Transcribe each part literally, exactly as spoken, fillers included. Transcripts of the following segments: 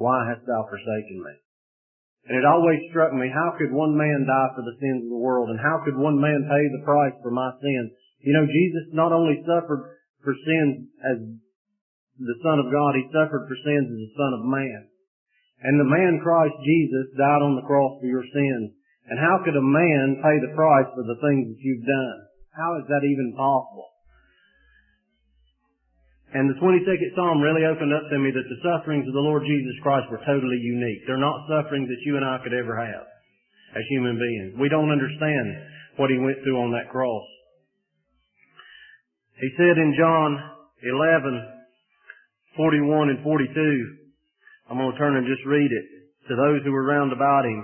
why hast thou forsaken me? And it always struck me, how could one man die for the sins of the world, and how could one man pay the price for my sins? You know, Jesus not only suffered for sins as the Son of God, He suffered for sins as the Son of Man. And the man Christ Jesus died on the cross for your sins. And how could a man pay the price for the things that you've done? How is that even possible? And the twenty-second Psalm really opened up to me that the sufferings of the Lord Jesus Christ were totally unique. They're not sufferings that you and I could ever have as human beings. We don't understand what He went through on that cross. He said in John eleven, forty-one and forty-two, I'm going to turn and just read it to those who were round about Him.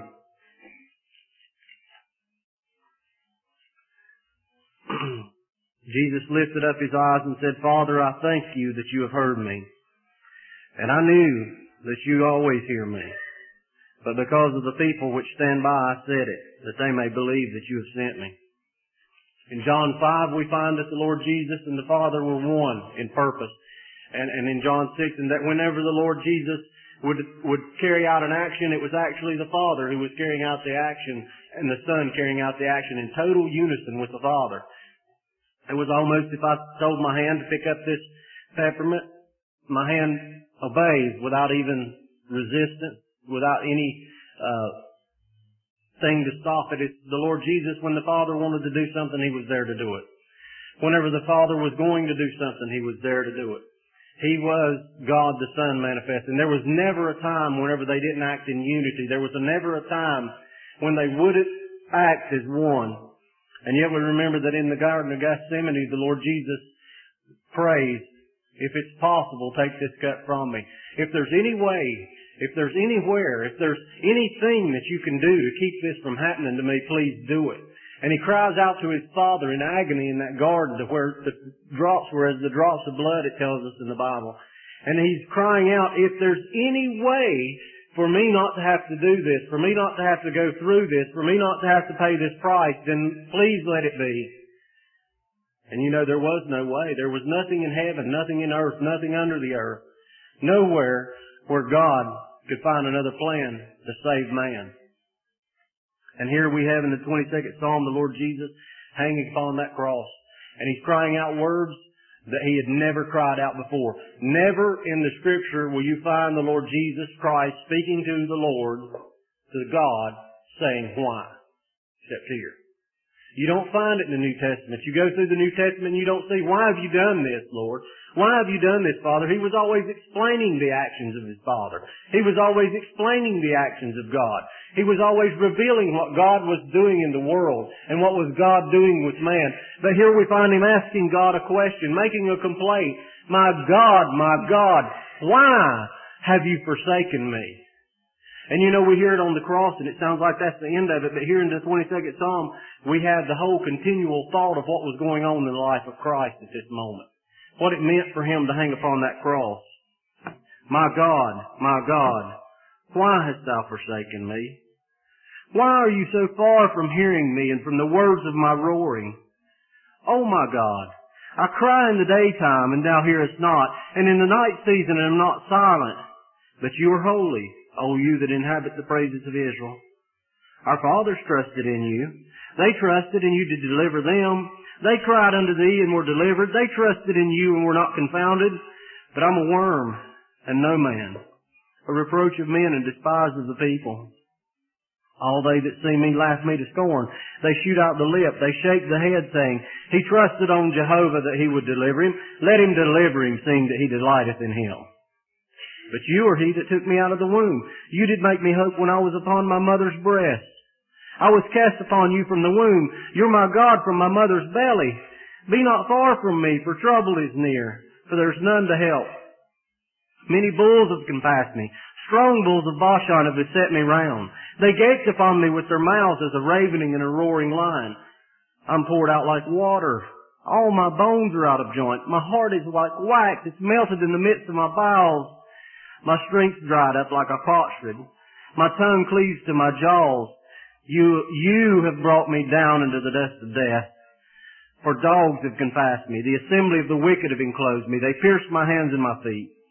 Jesus lifted up His eyes and said, Father, I thank You that You have heard me. And I knew that You always hear me. But because of the people which stand by, I said it, that they may believe that You have sent me. In John five, we find that the Lord Jesus and the Father were one in purpose. And, and in John six, and that whenever the Lord Jesus would, would carry out an action, it was actually the Father who was carrying out the action, and the Son carrying out the action in total unison with the Father. It was almost if I told my hand to pick up this peppermint, my hand obeys without even resistance, without any uh thing to stop it. It's the Lord Jesus, when the Father wanted to do something, He was there to do it. Whenever the Father was going to do something, He was there to do it. He was God the Son manifest. And there was never a time whenever they didn't act in unity. There was never a time when they wouldn't act as one. And yet we remember that in the Garden of Gethsemane, the Lord Jesus prays, if it's possible, take this cup from me. If there's any way, if there's anywhere, if there's anything that you can do to keep this from happening to me, please do it. And He cries out to His Father in agony in that garden, to where the drops were as the drops of blood, it tells us in the Bible. And He's crying out, if there's any way for me not to have to do this, for me not to have to go through this, for me not to have to pay this price, then please let it be. And you know, there was no way. There was nothing in heaven, nothing in earth, nothing under the earth, nowhere where God could find another plan to save man. And here we have in the twenty-second Psalm the Lord Jesus hanging upon that cross. And He's crying out words that He had never cried out before. Never in the Scripture will you find the Lord Jesus Christ speaking to the Lord, to God, saying, why? Except here. You don't find it in the New Testament. You go through the New Testament and you don't see, why have you done this, Lord? Why have you done this, Father? He was always explaining the actions of His Father. He was always explaining the actions of God. He was always revealing what God was doing in the world and what was God doing with man. But here we find Him asking God a question, making a complaint. My God, my God, why have you forsaken me? And you know, we hear it on the cross and it sounds like that's the end of it, but here in the twenty-second Psalm, we have the whole continual thought of what was going on in the life of Christ at this moment. What it meant for Him to hang upon that cross. My God, my God, why hast thou forsaken me? Why are you so far from hearing me and from the words of my roaring? Oh my God, I cry in the daytime and thou hearest not, and in the night season and am not silent. But you are holy, O you that inhabit the praises of Israel. Our fathers trusted in you. They trusted and you did deliver them. They cried unto thee and were delivered. They trusted in you and were not confounded. But I'm a worm and no man, a reproach of men and despised of the people. All they that see me laugh me to scorn. They shoot out the lip. They shake the head, saying, He trusted on Jehovah that He would deliver him. Let Him deliver him, seeing that He delighteth in Him. But you are He that took me out of the womb. You did make me hope when I was upon my mother's breast. I was cast upon you from the womb. You're my God from my mother's belly. Be not far from me, for trouble is near, for there's none to help. Many bulls have compassed me. Strong bulls of Bashan have beset me round. They gaped upon me with their mouths as a ravening and a roaring lion. I'm poured out like water. All my bones are out of joint. My heart is like wax. It's melted in the midst of my bowels. My strength dried up like a potsherd. My tongue cleaves to my jaws. You, you have brought me down into the dust of death. For dogs have compassed me. The assembly of the wicked have enclosed me. They pierced my hands and my feet.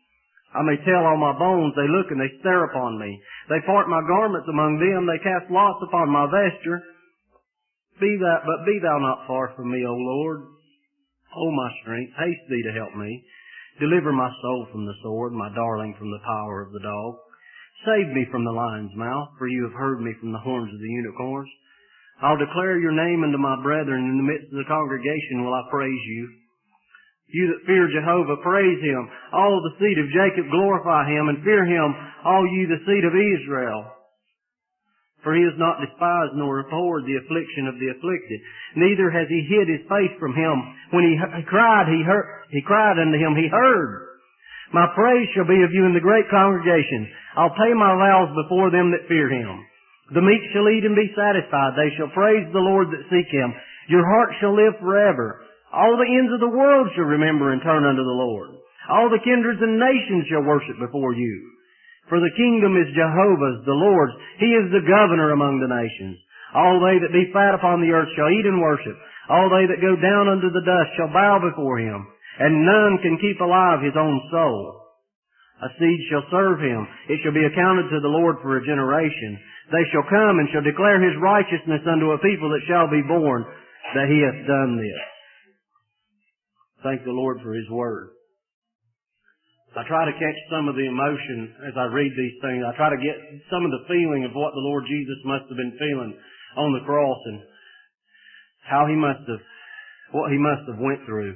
I may tell all my bones, they look and they stare upon me. They part my garments among them, they cast lots upon my vesture. Be that, but be thou not far from me, O Lord. O my strength, haste thee to help me. Deliver my soul from the sword, my darling from the power of the dog. Save me from the lion's mouth, for you have heard me from the horns of the unicorns. I'll declare your name unto my brethren, in the midst of the congregation will I praise you. You that fear Jehovah, praise him. All the seed of Jacob, glorify him, and fear him, all you the seed of Israel. For he has not despised nor abhorred the affliction of the afflicted, neither has he hid his face from him. When he cried, he heard, he cried unto him, he heard. My praise shall be of you in the great congregation. I'll pay my vows before them that fear him. The meek shall eat and be satisfied. They shall praise the Lord that seek him. Your heart shall live forever. All the ends of the world shall remember and turn unto the Lord. All the kindreds and nations shall worship before you. For the kingdom is Jehovah's, the Lord's. He is the governor among the nations. All they that be fat upon the earth shall eat and worship. All they that go down unto the dust shall bow before him. And none can keep alive his own soul. A seed shall serve him. It shall be accounted to the Lord for a generation. They shall come and shall declare his righteousness unto a people that shall be born, that he hath done this. Thank the Lord for his word. I try to catch some of the emotion as I read these things. I try to get some of the feeling of what the Lord Jesus must have been feeling on the cross and how he must have, what he must have went through.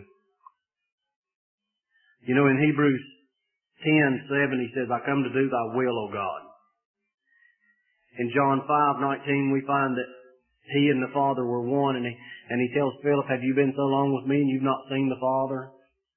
You know, in Hebrews ten seven, he says, I come to do thy will, O God. In John five nineteen, we find that he and the Father were one, and he, and he tells Philip, have you been so long with me and you've not seen the Father?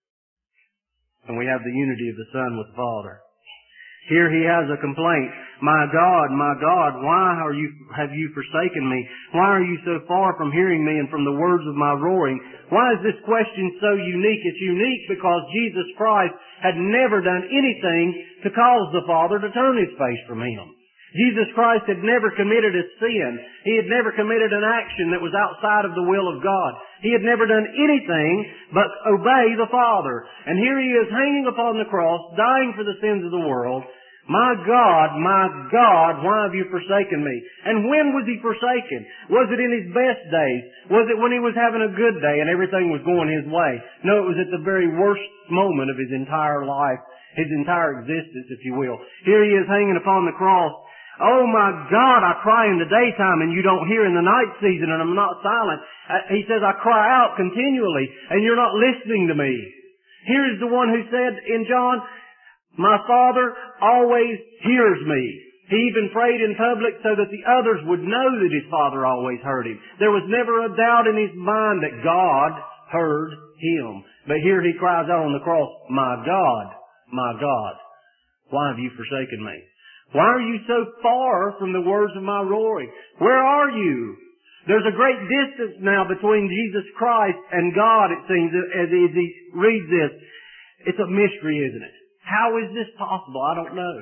And we have the unity of the Son with the Father. Here he has a complaint. My God, my God, why are you, have you forsaken me? Why are you so far from hearing me and from the words of my roaring? Why is this question so unique? It's unique because Jesus Christ had never done anything to cause the Father to turn his face from him. Jesus Christ had never committed a sin. He had never committed an action that was outside of the will of God. He had never done anything but obey the Father. And here he is hanging upon the cross, dying for the sins of the world. My God, my God, why have you forsaken me? And when was he forsaken? Was it in his best days? Was it when he was having a good day and everything was going his way? No, it was at the very worst moment of his entire life, his entire existence, if you will. Here he is hanging upon the cross. Oh my God, I cry in the daytime and you don't hear in the night season and I'm not silent. He says, I cry out continually and you're not listening to me. Here is the one who said in John, my Father always hears me. He even prayed in public so that the others would know that his Father always heard him. There was never a doubt in his mind that God heard him. But here he cries out on the cross, my God, my God, why have you forsaken me? Why are you so far from the words of my roaring? Where are you? There's a great distance now between Jesus Christ and God, it seems, as he reads this. It's a mystery, isn't it? How is this possible? I don't know.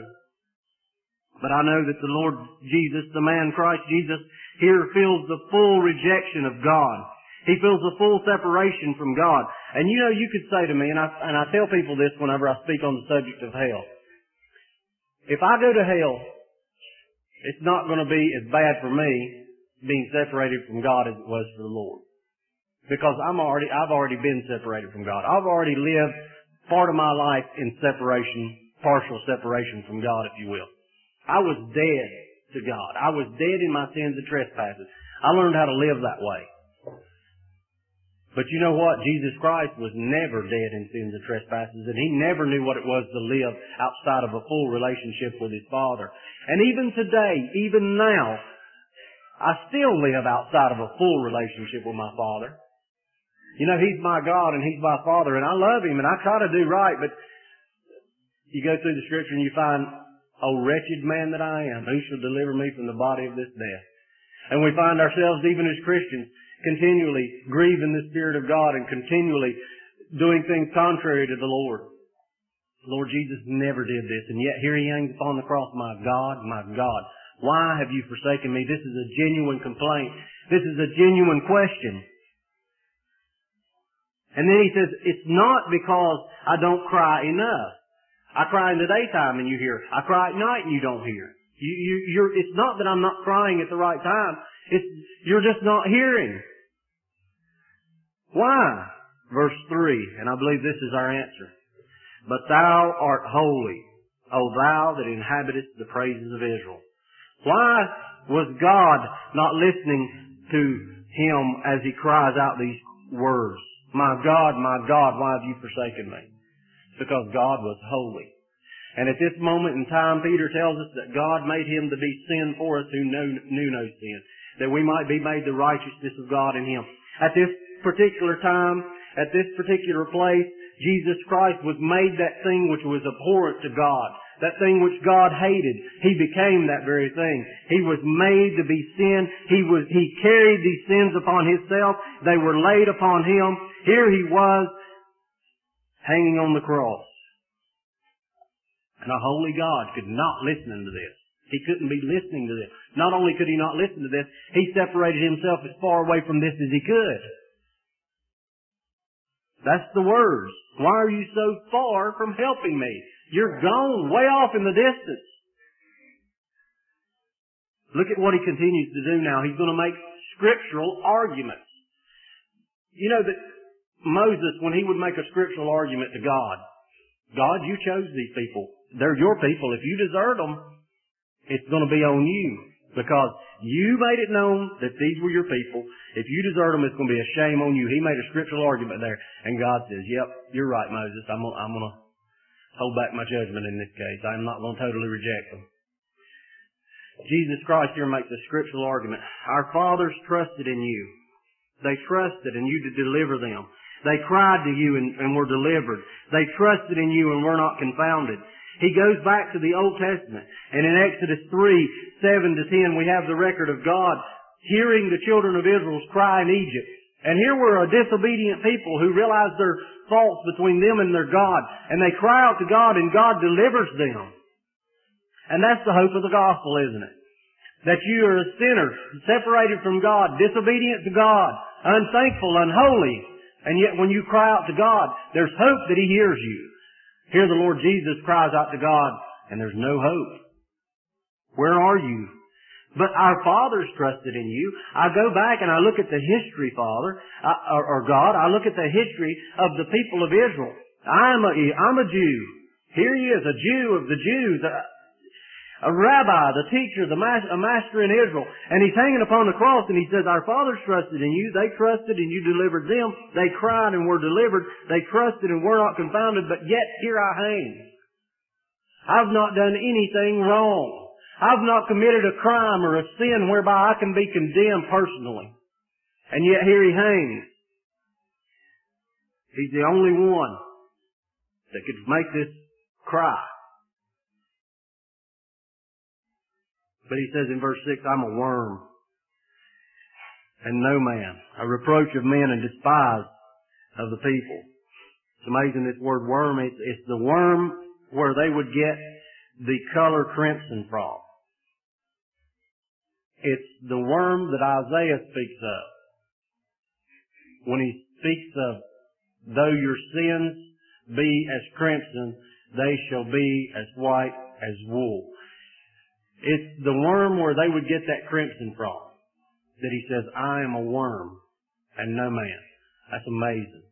But I know that the Lord Jesus, the man Christ Jesus, here feels the full rejection of God. He feels the full separation from God. And you know, you could say to me, and I, and I tell people this whenever I speak on the subject of hell, if I go to hell, it's not going to be as bad for me being separated from God as it was for the Lord. Because I'm already, I've already been separated from God. I've already lived part of my life in separation, partial separation from God, if you will. I was dead to God. I was dead in my sins and trespasses. I learned how to live that way. But you know what? Jesus Christ was never dead in sins and trespasses, and he never knew what it was to live outside of a full relationship with his Father. And even today, even now, I still live outside of a full relationship with my Father. You know, he's my God and he's my Father, and I love him and I try to do right, but you go through the Scripture and you find, oh, wretched man that I am, who shall deliver me from the body of this death? And we find ourselves, even as Christians, continually grieving the Spirit of God and continually doing things contrary to the Lord. The Lord Jesus never did this, and yet here he hangs upon the cross. My God, my God, why have you forsaken me? This is a genuine complaint. This is a genuine question. And then he says, it's not because I don't cry enough. I cry in the daytime and you hear. I cry at night and you don't hear. You, you, you're, it's not that I'm not crying at the right time. It's, you're just not hearing. Why? Verse three, and I believe this is our answer. But thou art holy, O thou that inhabitest the praises of Israel. Why was God not listening to him as he cries out these words? My God, my God, why have you forsaken me? It's because God was holy. And at this moment in time, Peter tells us that God made him to be sin for us who knew, knew no sin, that we might be made the righteousness of God in him. At this particular time, at this particular place, Jesus Christ was made that thing which was abhorrent to God. That thing which God hated. He became that very thing. He was made to be sin. He was, he carried these sins upon himself. They were laid upon him. Here he was, hanging on the cross. And a holy God could not listen to this. He couldn't be listening to this. Not only could he not listen to this, he separated himself as far away from this as he could. That's the words. Why are you so far from helping me? You're gone way off in the distance. Look at what he continues to do now. He's going to make scriptural arguments. You know that Moses, when he would make a scriptural argument to God, God, you chose these people. They're your people. If you desert them, it's going to be on you. Because you made it known that these were your people. If you desert them, it's going to be a shame on you. He made a scriptural argument there. And God says, yep, you're right, Moses. I'm going I'm to hold back my judgment in this case. I'm not going to totally reject them. Jesus Christ here makes a scriptural argument. Our fathers trusted in you. They trusted in you to deliver them. They cried to you and, and were delivered. They trusted in you and were not confounded. He goes back to the Old Testament. And in Exodus three, seven to ten, we have the record of God hearing the children of Israel's cry in Egypt. And here were a disobedient people who realized their faults between them and their God. And they cry out to God and God delivers them. And that's the hope of the gospel, isn't it? That you are a sinner, separated from God, disobedient to God, unthankful, unholy. And yet when you cry out to God, there's hope that He hears you. Here the Lord Jesus cries out to God, and there's no hope. Where are you? But our fathers trusted in you. I go back and I look at the history, Father, I, or, or God, I look at the history of the people of Israel. I'm a, I'm a Jew. Here he is, a Jew of the Jews, a, a rabbi, the teacher, the mas- a master in Israel. And he's hanging upon the cross and he says, our fathers trusted in you. They trusted and you delivered them. They cried and were delivered. They trusted and were not confounded, but yet here I hang. I've not done anything wrong. I've not committed a crime or a sin whereby I can be condemned personally. And yet here he hangs. He's the only one that could make this cry. But he says in verse six, I'm a worm and no man, a reproach of men and despised of the people. It's amazing, this word worm, it's, it's the worm where they would get the color crimson from. It's the worm that Isaiah speaks of. When he speaks of, though your sins be as crimson, they shall be as white as wool. It's the worm where they would get that crimson from. That he says, I am a worm and no man. That's amazing.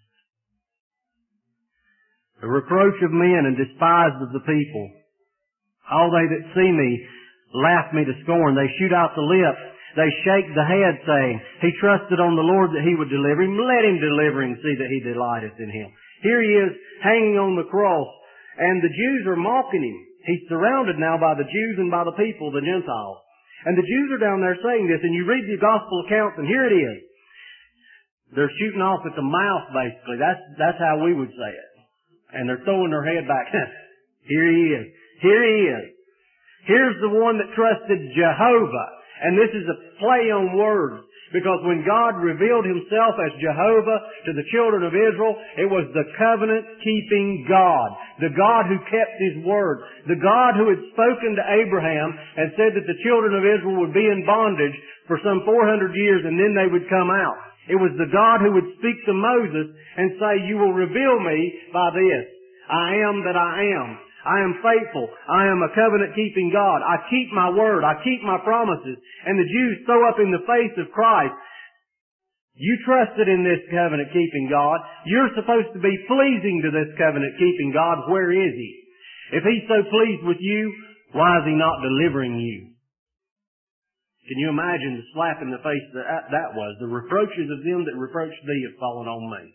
The reproach of men and despised of the people. All they that see me laugh me to scorn. They shoot out the lips. They shake the head, saying, he trusted on the Lord that he would deliver him. Let him deliver him, see that he delighteth in him. Here he is hanging on the cross, and the Jews are mocking him. He's surrounded now by the Jews and by the people, the Gentiles. And the Jews are down there saying this, and you read the gospel accounts, and here it is. They're shooting off at the mouth, basically. That's, that's how we would say it. And they're throwing their head back. Here he is. Here he is. Here's the one that trusted Jehovah. And this is a play on words. Because when God revealed Himself as Jehovah to the children of Israel, it was the covenant-keeping God. The God who kept His word. The God who had spoken to Abraham and said that the children of Israel would be in bondage for some four hundred years and then they would come out. It was the God who would speak to Moses and say, you will reveal me by this. I am that I am. I am faithful. I am a covenant-keeping God. I keep my word. I keep my promises. And the Jews throw up in the face of Christ, you trusted in this covenant-keeping God. You're supposed to be pleasing to this covenant-keeping God. Where is He? If He's so pleased with you, why is He not delivering you? Can you imagine the slap in the face that that was? The reproaches of them that reproached thee have fallen on me.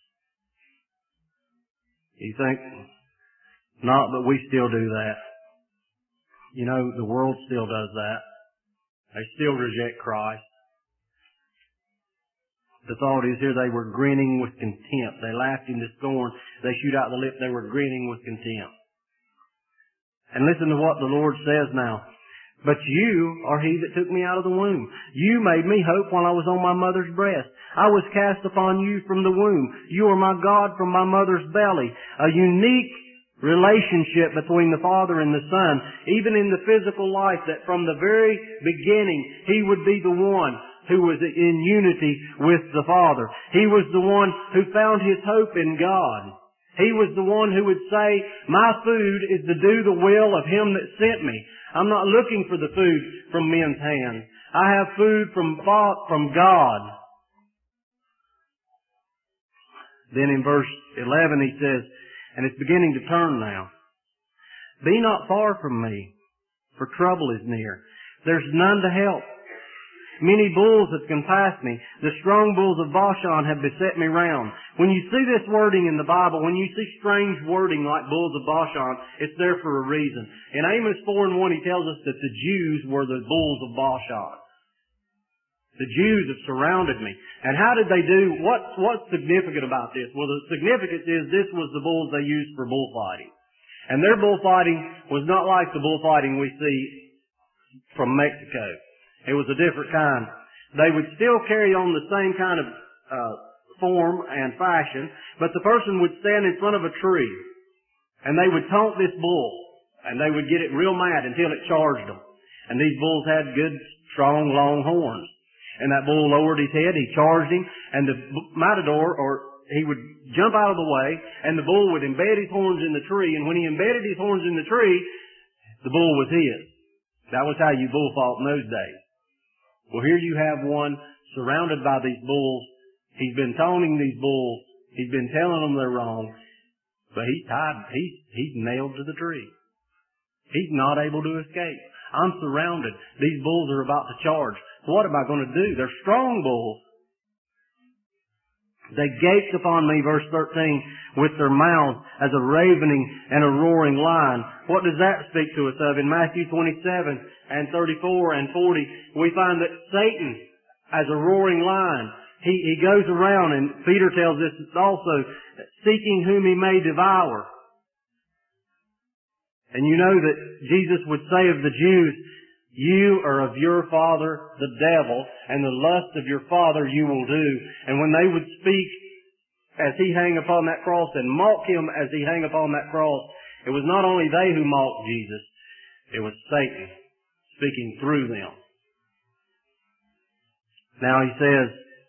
You think, not that we still do that. You know, the world still does that. They still reject Christ. The thought is here they were grinning with contempt. They laughed him to scorn. They shoot out the lip. They were grinning with contempt. And listen to what the Lord says now. But you are He that took me out of the womb. You made me hope while I was on my mother's breast. I was cast upon you from the womb. You are my God from my mother's belly. A unique relationship between the Father and the Son, even in the physical life, that from the very beginning He would be the one who was in unity with the Father. He was the one who found His hope in God. He was the one who would say, my food is to do the will of Him that sent me. I'm not looking for the food from men's hands. I have food from, from God. Then in verse eleven he says, and it's beginning to turn now, be not far from me, for trouble is near. There's none to help. Many bulls have compassed me. The strong bulls of Bashan have beset me round. When you see this wording in the Bible, when you see strange wording like bulls of Bashan, it's there for a reason. In Amos four and one, he tells us that the Jews were the bulls of Bashan. The Jews have surrounded me. And how did they do? What, what's significant about this? Well, the significance is this was the bulls they used for bullfighting. And their bullfighting was not like the bullfighting we see from Mexico. It was a different kind. They would still carry on the same kind of uh, form and fashion, but the person would stand in front of a tree, and they would taunt this bull, and they would get it real mad until it charged them. And these bulls had good, strong, long horns. And that bull lowered his head, he charged him, and the matador, or he would jump out of the way, and the bull would embed his horns in the tree, and when he embedded his horns in the tree, the bull was his. That was how you bull fought in those days. Well, here you have one surrounded by these bulls. He's been taunting these bulls. He's been telling them they're wrong. But he's tied. He's, he's nailed to the tree. He's not able to escape. I'm surrounded. These bulls are about to charge. What am I going to do? They're strong bulls. They gaped upon me, verse thirteen, with their mouths as a ravening and a roaring lion. What does that speak to us of? In Matthew twenty-seven and thirty-four and forty, we find that Satan, as a roaring lion, he, he goes around, and Peter tells us also, seeking whom he may devour. And you know that Jesus would say of the Jews, you are of your father, the devil, and the lust of your father you will do. And when they would speak as he hung upon that cross and mock him as he hung upon that cross, it was not only they who mocked Jesus, it was Satan speaking through them. Now he says,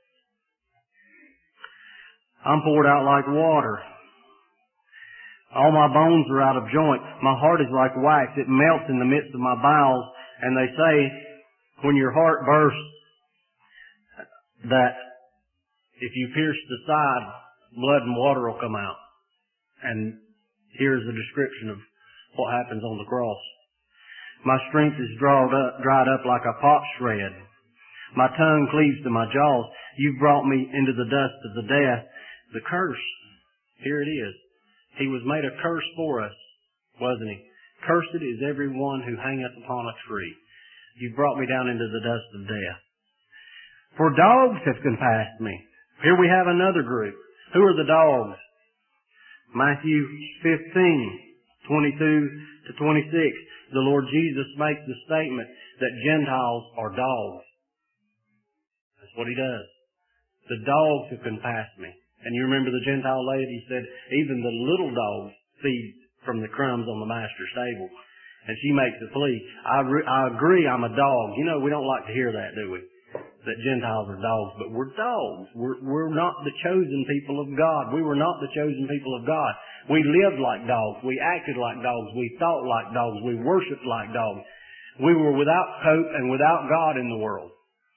I'm poured out like water. All my bones are out of joint. My heart is like wax. It melts in the midst of my bowels. And they say, when your heart bursts, that if you pierce the side, blood and water will come out. And here's a description of what happens on the cross. My strength is dried up, dried up like a pot shred. My tongue cleaves to my jaws. You've brought me into the dust of the death. The curse, here it is. He was made a curse for us, wasn't he? Cursed is every one who hangeth upon a tree. You brought me down into the dust of death. For dogs have compassed me. Here we have another group. Who are the dogs? Matthew fifteen, twenty-two to twenty-six. The Lord Jesus makes the statement that Gentiles are dogs. That's what He does. The dogs have compassed me. And you remember the Gentile lady said, even the little dogs feed from the crumbs on the master's table. And she makes a plea. I, re- I agree I'm a dog. You know, we don't like to hear that, do we? that Gentiles are dogs, but we're dogs. We're, we're not the chosen people of God. We were not the chosen people of God. We lived like dogs. We acted like dogs. We thought like dogs. We worshiped like dogs. We were without hope and without God in the world.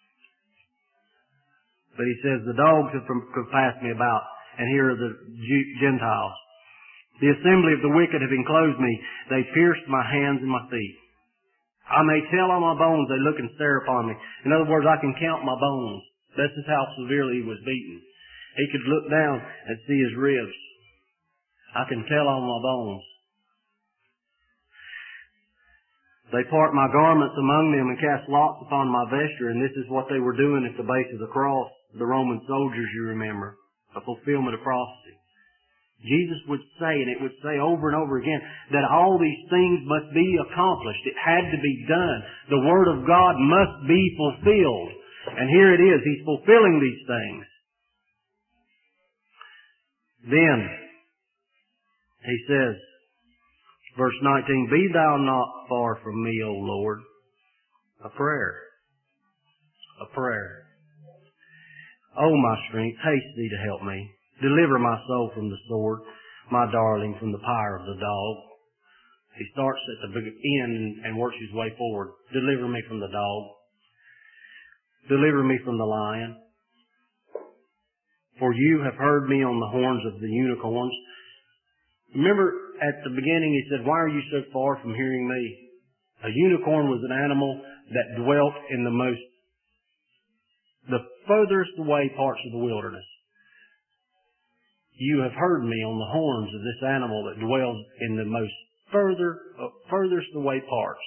But he says, the dogs have compassed me about, and here are the Gentiles. The assembly of the wicked have enclosed me. They pierced my hands and my feet. I may tell on my bones, they look and stare upon me. In other words, I can count my bones. This is how severely he was beaten. He could look down and see his ribs. I can tell on my bones. They part my garments among them and cast lots upon my vesture, and this is what they were doing at the base of the cross, the Roman soldiers, you remember, a fulfillment of prophecy. Jesus would say, and it would say over and over again, that all these things must be accomplished. It had to be done. The Word of God must be fulfilled. And here it is. He's fulfilling these things. Then, he says, verse nineteen, be thou not far from me, O Lord. A prayer. A prayer. O my strength, haste thee to help me. Deliver my soul from the sword, my darling from the power of the dog. He starts at the end and works his way forward. Deliver me from the dog. Deliver me from the lion. For you have heard me on the horns of the unicorns. Remember at the beginning he said, why are you so far from hearing me? A unicorn was an animal that dwelt in the most, the furthest away parts of the wilderness. You have heard me on the horns of this animal that dwells in the most further, uh, furthest away parts.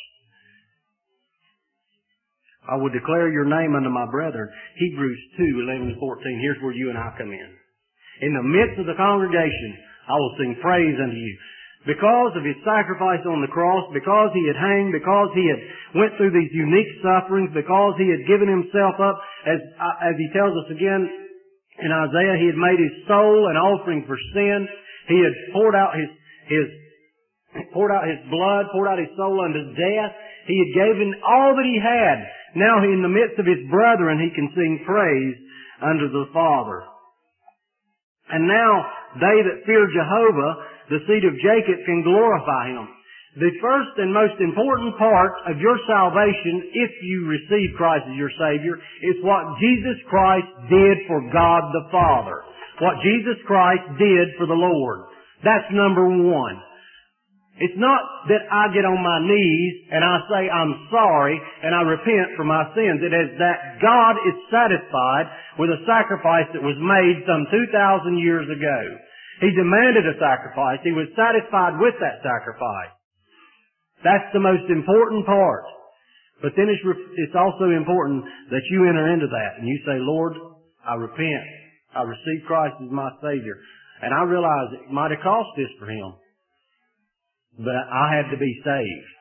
I will declare your name unto my brethren. Hebrews two, eleven to fourteen. Here's where you and I come in. In the midst of the congregation, I will sing praise unto you. Because of his sacrifice on the cross, because he had hanged, because he had went through these unique sufferings, because he had given himself up, as, as he tells us again, in Isaiah, he had made his soul an offering for sin. He had poured out his, his, poured out his blood, poured out his soul unto death. He had given all that he had. Now in the midst of his brethren, he can sing praise unto the Father. And now they that fear Jehovah, the seed of Jacob, can glorify him. The first and most important part of your salvation, if you receive Christ as your Savior, is what Jesus Christ did for God the Father. What Jesus Christ did for the Lord. That's number one. It's not that I get on my knees and I say I'm sorry and I repent for my sins. It is that God is satisfied with a sacrifice that was made some two thousand years ago. He demanded a sacrifice. He was satisfied with that sacrifice. That's the most important part. But then it's, it's also important that you enter into that and you say, Lord, I repent. I receive Christ as my Savior. And I realize it might have cost this for him. But I had to be saved.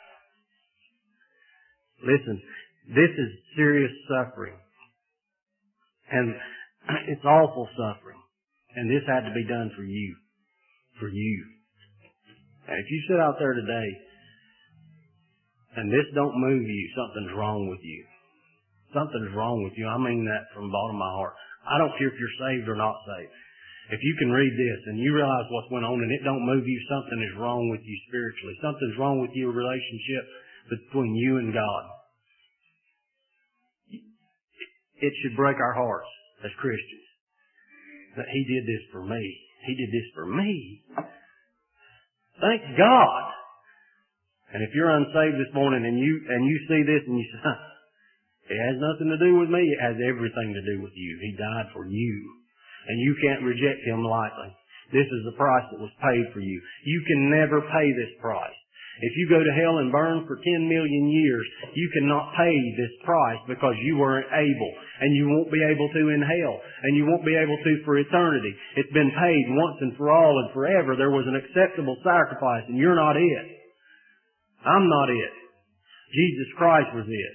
Listen, this is serious suffering. And it's awful suffering. And this had to be done for you. For you. And if you sit out there today and this don't move you, something's wrong with you. Something's wrong with you. I mean that from the bottom of my heart. I don't care if you're saved or not saved. If you can read this and you realize what's going on and it don't move you, something is wrong with you spiritually. Something's wrong with your relationship between you and God. It should break our hearts as Christians that he did this for me. He did this for me. Thank God. And if you're unsaved this morning and you and you see this and you say, huh, it has nothing to do with me, it has everything to do with you. He died for you. And you can't reject him lightly. This is the price that was paid for you. You can never pay this price. If you go to hell and burn for ten million years, you cannot pay this price because you weren't able. And you won't be able to in hell. And you won't be able to for eternity. It's been paid once and for all and forever. There was an acceptable sacrifice and you're not it. I'm not it. Jesus Christ was it.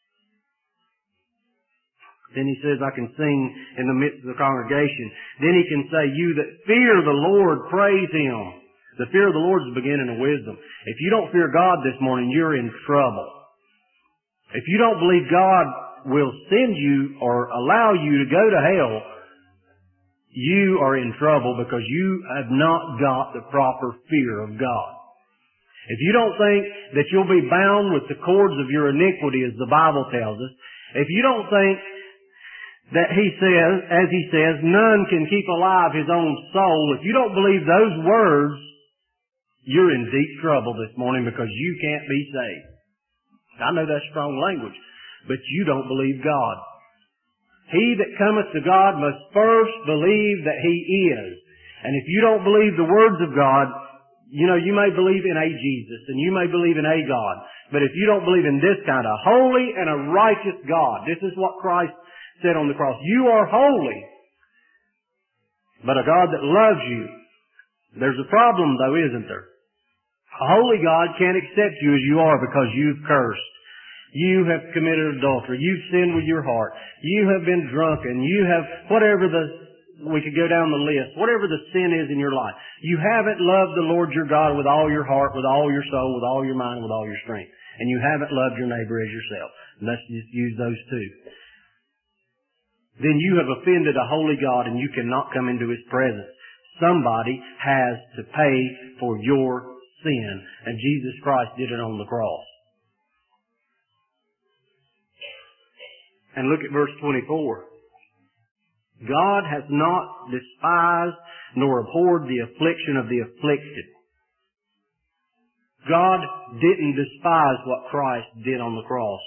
Then he says, I can sing in the midst of the congregation. Then he can say, you that fear the Lord, praise him. The fear of the Lord is the beginning of wisdom. If you don't fear God this morning, you're in trouble. If you don't believe God will send you or allow you to go to hell, you are in trouble because you have not got the proper fear of God. If you don't think that you'll be bound with the cords of your iniquity, as the Bible tells us, if you don't think that He says, as He says, none can keep alive his own soul, if you don't believe those words, you're in deep trouble this morning because you can't be saved. I know that's strong language, but you don't believe God. He that cometh to God must first believe that He is. And if you don't believe the words of God, you know, you may believe in a Jesus and you may believe in a God. But if you don't believe in this kind of holy and a righteous God, this is what Christ said on the cross. You are holy, but a God that loves you. There's a problem though, isn't there? A holy God can't accept you as you are because you've cursed. You have committed adultery. You've sinned with your heart. You have been drunken. You have whatever the, we could go down the list, whatever the sin is in your life. You haven't loved the Lord your God with all your heart, with all your soul, with all your mind, with all your strength. And you haven't loved your neighbor as yourself. And let's just use those two. Then you have offended a holy God and you cannot come into His presence. Somebody has to pay for your sin. And Jesus Christ did it on the cross. And look at verse twenty-four. God has not despised nor abhorred the affliction of the afflicted. God didn't despise what Christ did on the cross.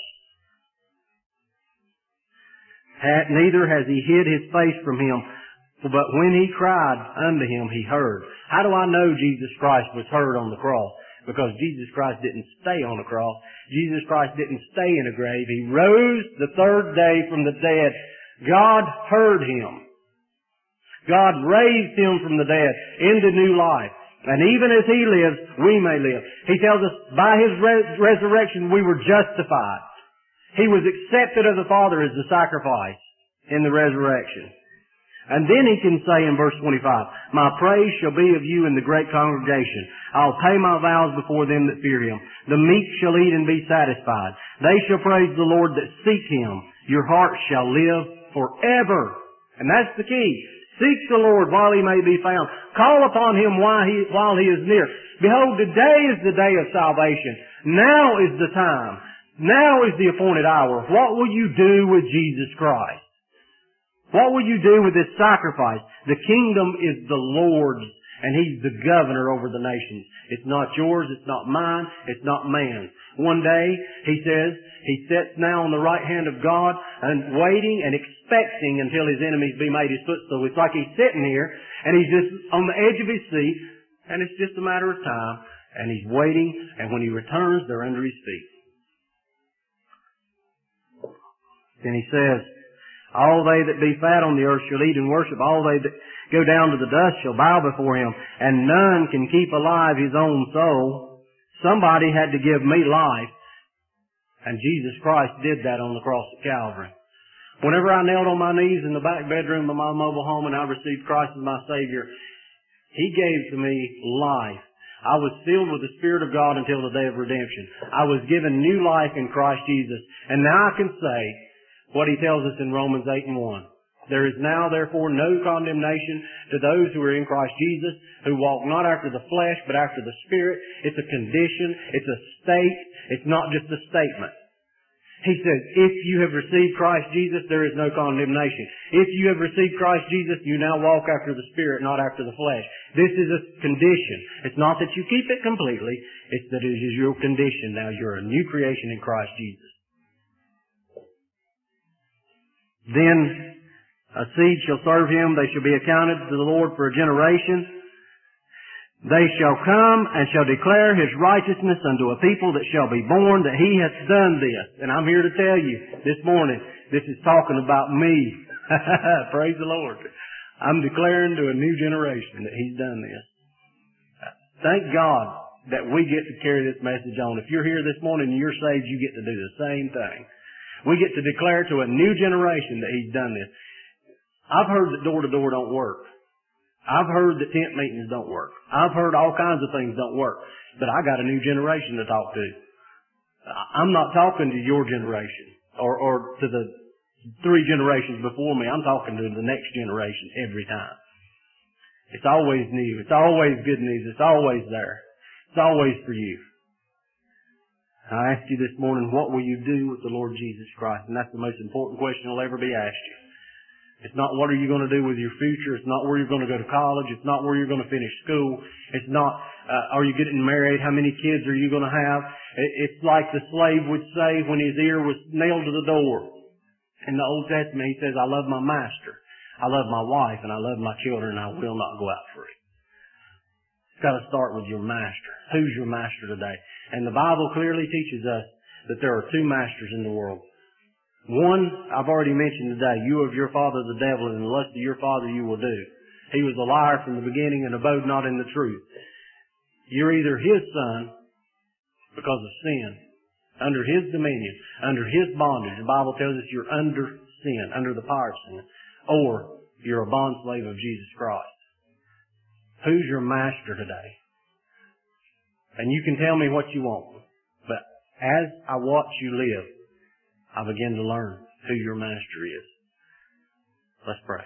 Neither has He hid His face from him, but when he cried unto Him, He heard. How do I know Jesus Christ was heard on the cross? Because Jesus Christ didn't stay on the cross. Jesus Christ didn't stay in a grave. He rose the third day from the dead. God heard Him. God raised Him from the dead into new life. And even as He lives, we may live. He tells us by His res- resurrection we were justified. He was accepted of the Father as the sacrifice in the resurrection. And then He can say in verse twenty-five, my praise shall be of you in the great congregation. I'll pay my vows before them that fear Him. The meek shall eat and be satisfied. They shall praise the Lord that seek Him. Your heart shall live forever. And that's the key. Seek the Lord while He may be found. Call upon Him while He, while he is near. Behold, today is the day of salvation. Now is the time. Now is the appointed hour. What will you do with Jesus Christ? What will you do with this sacrifice? The kingdom is the Lord's, and He's the governor over the nations. It's not yours, it's not mine, it's not man's. One day, He says, He sits now on the right hand of God and waiting and expecting until His enemies be made His footstool. It's like He's sitting here and He's just on the edge of His seat and it's just a matter of time and He's waiting, and when He returns, they're under His feet. Then He says, all they that be fat on the earth shall eat and worship. All they that go down to the dust shall bow before Him. And none can keep alive his own soul. Somebody had to give me life. And Jesus Christ did that on the cross at Calvary. Whenever I knelt on my knees in the back bedroom of my mobile home and I received Christ as my Savior, He gave to me life. I was filled with the Spirit of God until the day of redemption. I was given new life in Christ Jesus. And now I can say what He tells us in Romans eight and one. There is now therefore no condemnation to those who are in Christ Jesus, who walk not after the flesh, but after the Spirit. It's a condition. It's a state. It's not just a statement. He says, if you have received Christ Jesus, there is no condemnation. If you have received Christ Jesus, you now walk after the Spirit, not after the flesh. This is a condition. It's not that you keep it completely. It's that it is your condition. Now you're a new creation in Christ Jesus. Then a seed shall serve Him. They shall be accounted to the Lord for a generation. They shall come and shall declare His righteousness unto a people that shall be born, that He hath done this. And I'm here to tell you this morning, this is talking about me. Praise the Lord. I'm declaring to a new generation that He's done this. Thank God that we get to carry this message on. If you're here this morning and you're saved, you get to do the same thing. We get to declare to a new generation that He's done this. I've heard that door-to-door don't work. I've heard that tent meetings don't work. I've heard all kinds of things don't work. But I got a new generation to talk to. I'm not talking to your generation. or, or to the three generations before me. I'm talking to the next generation every time. It's always new. It's always good news. It's always there. It's always for you. I ask you this morning, what will you do with the Lord Jesus Christ? And that's the most important question that'll ever be asked you. It's not what are you going to do with your future. It's not where you're going to go to college. It's not where you're going to finish school. It's not, uh, are you getting married? How many kids are you going to have? It's like the slave would say when his ear was nailed to the door. In the Old Testament, he says, I love my master. I love my wife and I love my children and I will not go out free. It's got to start with your master. Who's your master today? And the Bible clearly teaches us that there are two masters in the world. One, I've already mentioned today, you of your father the devil, and the lust of your father you will do. He was a liar from the beginning and abode not in the truth. You're either his son because of sin, under his dominion, under his bondage. The Bible tells us you're under sin, under the power of sin, or you're a bondslave of Jesus Christ. Who's your master today? And you can tell me what you want, but as I watch you live, I begin to learn who your master is. Let's pray.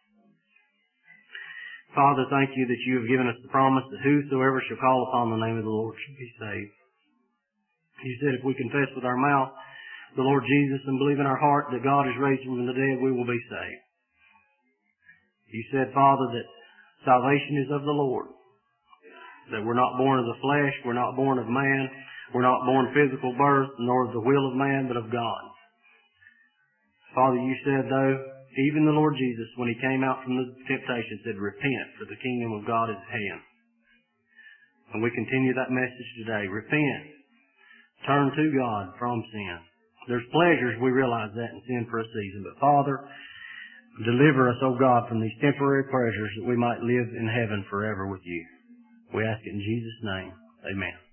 Father, thank you that you have given us the promise that whosoever shall call upon the name of the Lord shall be saved. You said if we confess with our mouth the Lord Jesus and believe in our heart that God is raised from the dead, we will be saved. You said, Father, that salvation is of the Lord. That we're not born of the flesh, we're not born of man, we're not born physical birth, nor of the will of man, but of God. Father, you said, though, even the Lord Jesus, when he came out from the temptation, said, repent, for the kingdom of God is at hand. And we continue that message today. Repent. Turn to God from sin. There's pleasures, we realize that, in sin for a season. But Father, deliver us, O God, from these temporary pleasures that we might live in heaven forever with you. We ask it in Jesus' name. Amen.